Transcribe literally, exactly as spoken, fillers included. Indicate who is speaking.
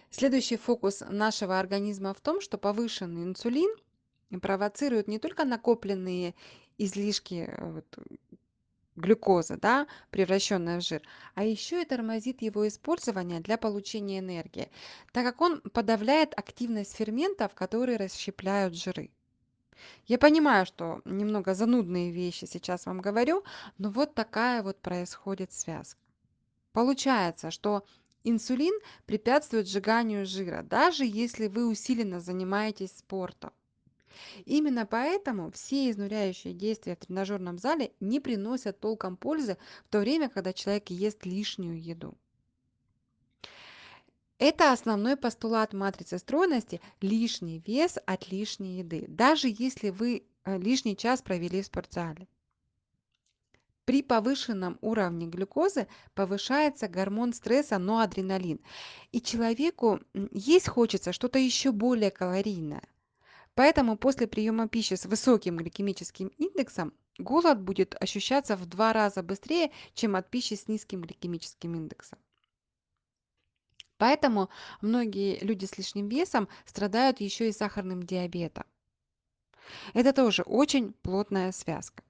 Speaker 1: Следующий фокус нашего организма в том, что повышенный инсулин провоцирует не только накопленные излишки э, вот, глюкозы, да, превращенная в жир, а еще и тормозит его использование для получения энергии, так как он подавляет активность ферментов, которые расщепляют жиры. Я понимаю, что немного занудные вещи сейчас вам говорю, но вот такая вот происходит связка. Получается, что инсулин препятствует сжиганию жира, даже если вы усиленно занимаетесь спортом. Именно поэтому все изнуряющие действия в тренажерном зале не приносят толком пользы в то время, когда человек ест лишнюю еду. Это основной постулат матрицы стройности – лишний вес от лишней еды, даже если вы э, лишний час провели в спортзале. При повышенном уровне глюкозы повышается гормон стресса ноадреналин, и человеку м, есть хочется что-то еще более калорийное. Поэтому после приема пищи с высоким гликемическим индексом голод будет ощущаться в два раза быстрее, чем от пищи с низким гликемическим индексом. Поэтому многие люди с лишним весом страдают еще и сахарным диабетом. Это тоже очень плотная связка.